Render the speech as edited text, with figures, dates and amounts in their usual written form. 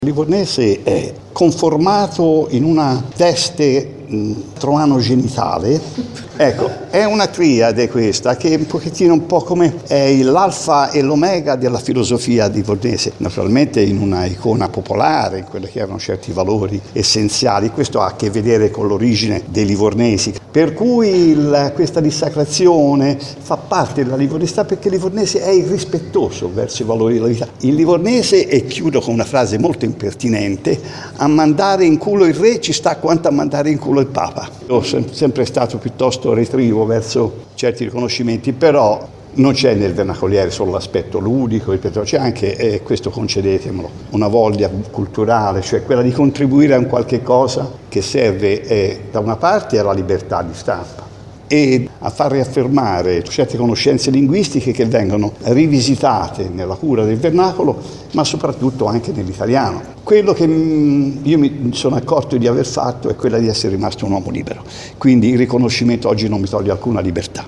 Livornese è conformato in una veste troano-genitale. Ecco, è una triade questa che è un pochettino un po' come è l'alfa e l'omega della filosofia livornese, naturalmente in una icona popolare, in quelle che erano certi valori essenziali. Questo ha a che vedere con l'origine dei livornesi, per cui questa dissacrazione fa parte della livornità, perché il livornese è irrispettoso verso i valori della vita. Il livornese, e chiudo con una frase molto impertinente, a mandare in culo il re ci sta quanto a mandare in culo il papa. Io sono sempre stato piuttosto retrivo verso certi riconoscimenti, però non c'è nel vernacoliere solo l'aspetto ludico, ripeto, c'è anche, questo concedetemelo, una voglia culturale, cioè quella di contribuire a un qualche cosa che serve da una parte alla libertà di stampa e a far riaffermare certe conoscenze linguistiche che vengono rivisitate nella cura del vernacolo, ma soprattutto anche nell'italiano. Quello che io mi sono accorto di aver fatto è quella di essere rimasto un uomo libero, quindi il riconoscimento oggi non mi toglie alcuna libertà.